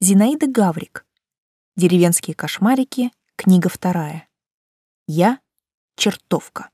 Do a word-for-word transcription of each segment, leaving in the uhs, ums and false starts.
Зинаида Гаврик. Деревенские кошмарики. Книга вторая. Я — чертовка.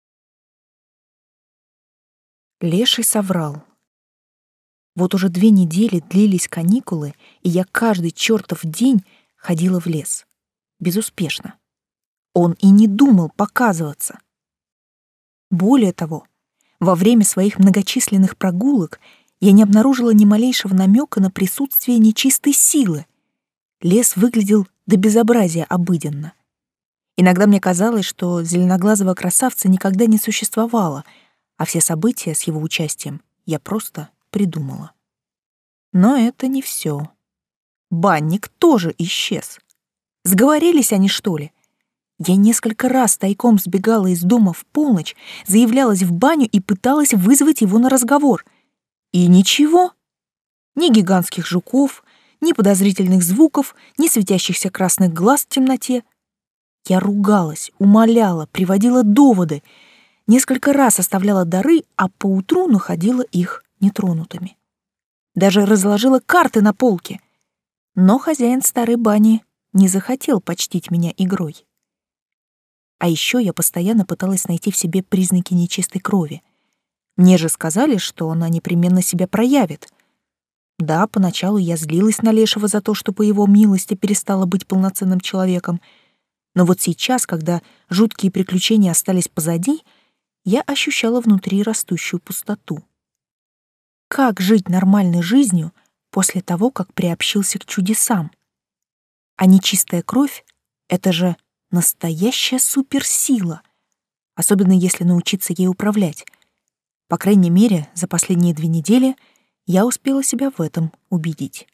Леший соврал. Вот уже две недели длились каникулы, и я каждый чертов день ходила в лес. Безуспешно. Он и не думал показываться. Более того, во время своих многочисленных прогулок я не обнаружила ни малейшего намека на присутствие нечистой силы. Лес выглядел до безобразия обыденно. Иногда мне казалось, что зеленоглазого красавца никогда не существовало, а все события с его участием я просто придумала. Но это не все. Банник тоже исчез. Сговорились они, что ли? Я несколько раз тайком сбегала из дома в полночь, заявлялась в баню и пыталась вызвать его на разговор. И ничего. Ни гигантских жуков, ни подозрительных звуков, ни светящихся красных глаз в темноте. Я ругалась, умоляла, приводила доводы, несколько раз оставляла дары, а поутру находила их нетронутыми. Даже разложила карты на полке. Но хозяин старой бани не захотел почтить меня игрой. А еще я постоянно пыталась найти в себе признаки нечистой крови. Мне же сказали, что она непременно себя проявит. Да, поначалу я злилась на Лешего за то, что по его милости перестала быть полноценным человеком, но вот сейчас, когда жуткие приключения остались позади, я ощущала внутри растущую пустоту. Как жить нормальной жизнью после того, как приобщился к чудесам? А нечистая кровь — это же настоящая суперсила, особенно если научиться ей управлять. По крайней мере, за последние две недели я успела себя в этом убедить.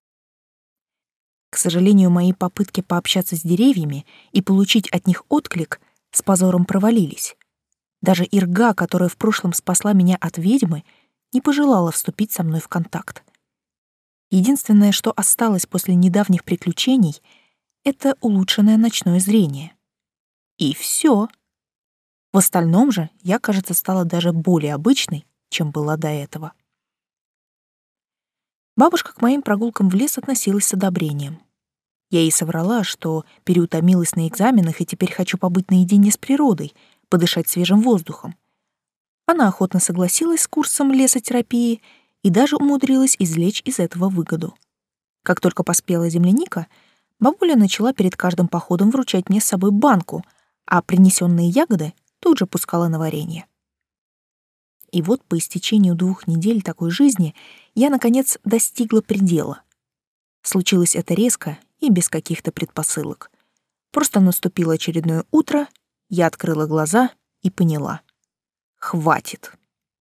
К сожалению, мои попытки пообщаться с деревьями и получить от них отклик с позором провалились. Даже Ирга, которая в прошлом спасла меня от ведьмы, не пожелала вступить со мной в контакт. Единственное, что осталось после недавних приключений, это улучшенное ночное зрение. И все. В остальном же я, кажется, стала даже более обычной, чем была до этого. Бабушка к моим прогулкам в лес относилась с одобрением. Я ей соврала, что переутомилась на экзаменах и теперь хочу побыть наедине с природой, подышать свежим воздухом. Она охотно согласилась с курсом лесотерапии и даже умудрилась извлечь из этого выгоду. Как только поспела земляника, бабуля начала перед каждым походом вручать мне с собой банку, а принесенные ягоды тут же пускала на варенье. И вот по истечению двух недель такой жизни я, наконец, достигла предела. Случилось это резко и без каких-то предпосылок. Просто наступило очередное утро, я открыла глаза и поняла. Хватит.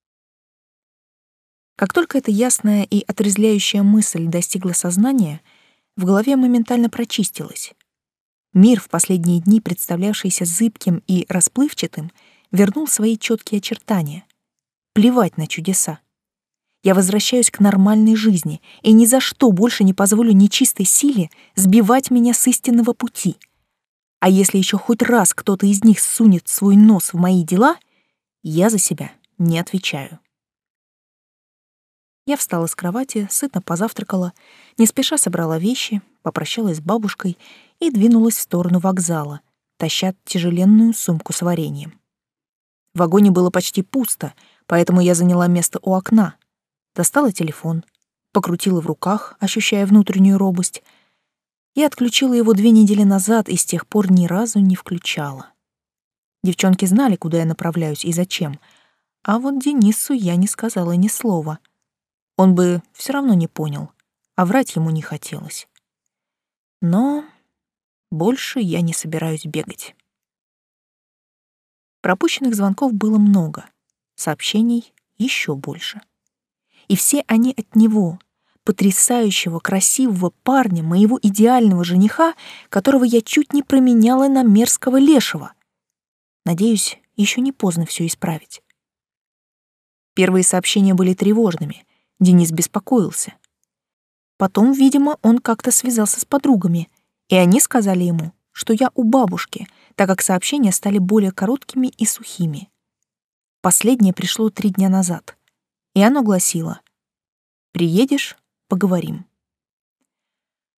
Как только эта ясная и отрезвляющая мысль достигла сознания, в голове моментально прочистилась. Мир, в последние дни представлявшийся зыбким и расплывчатым, вернул свои четкие очертания. Плевать на чудеса. Я возвращаюсь к нормальной жизни и ни за что больше не позволю нечистой силе сбивать меня с истинного пути. А если еще хоть раз кто-то из них сунет свой нос в мои дела, я за себя не отвечаю. Я встала с кровати, сытно позавтракала, не спеша собрала вещи, попрощалась с бабушкой и двинулась в сторону вокзала, таща тяжеленную сумку с вареньем. В вагоне было почти пусто, поэтому я заняла место у окна, достала телефон, покрутила в руках, ощущая внутреннюю робость. Я отключила его две недели назад и с тех пор ни разу не включала. Девчонки знали, куда я направляюсь и зачем, а вот Денису я не сказала ни слова. Он бы все равно не понял, а врать ему не хотелось. Но больше я не собираюсь бегать. Пропущенных звонков было много, сообщений еще больше. И все они от него, потрясающего, красивого парня, моего идеального жениха, которого я чуть не променяла на мерзкого лешего. Надеюсь, еще не поздно все исправить. Первые сообщения были тревожными. Денис беспокоился. Потом, видимо, он как-то связался с подругами, и они сказали ему, что я у бабушки, так как сообщения стали более короткими и сухими. Последнее пришло три дня назад, и оно гласило: «Приедешь — поговорим».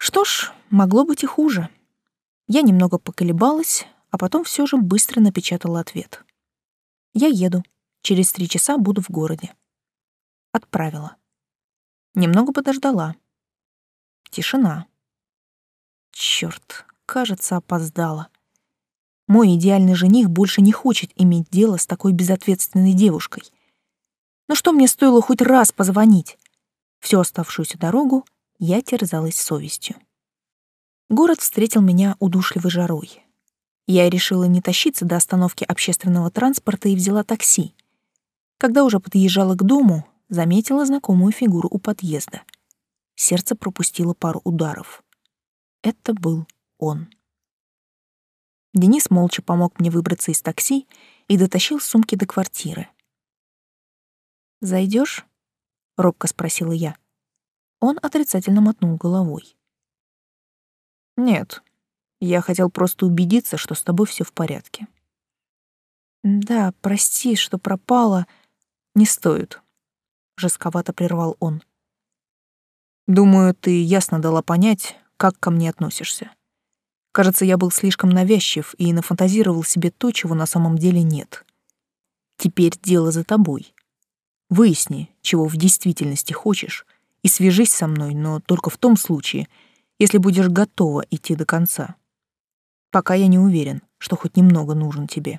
Что ж, могло быть и хуже. Я немного поколебалась, а потом все же быстро напечатала ответ. Я еду. Через три часа буду в городе. Отправила. Немного подождала. Тишина. Чёрт, кажется, опоздала. Мой идеальный жених больше не хочет иметь дело с такой безответственной девушкой. Но что мне стоило хоть раз позвонить? Всю оставшуюся дорогу я терзалась совестью. Город встретил меня удушливой жарой. Я решила не тащиться до остановки общественного транспорта и взяла такси. Когда уже подъезжала к дому, заметила знакомую фигуру у подъезда. Сердце пропустило пару ударов. Это был он. Денис молча помог мне выбраться из такси и дотащил сумки до квартиры. «Зайдёшь?» — робко спросила я. Он отрицательно мотнул головой. «Нет, я хотел просто убедиться, что с тобой всё в порядке». «Да, прости, что пропала. Не стоит», — жестковато прервал он. «Думаю, ты ясно дала понять, как ко мне относишься. Кажется, я был слишком навязчив и нафантазировал себе то, чего на самом деле нет. Теперь дело за тобой. Выясни, чего в действительности хочешь, и свяжись со мной, но только в том случае, если будешь готова идти до конца. Пока я не уверен, что хоть немного нужен тебе».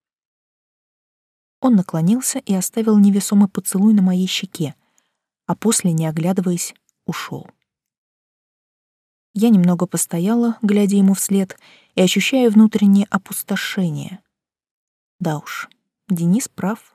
Он наклонился и оставил невесомый поцелуй на моей щеке, а после, не оглядываясь, ушел. Я немного постояла, глядя ему вслед, и ощущая внутреннее опустошение. Да уж, Денис прав.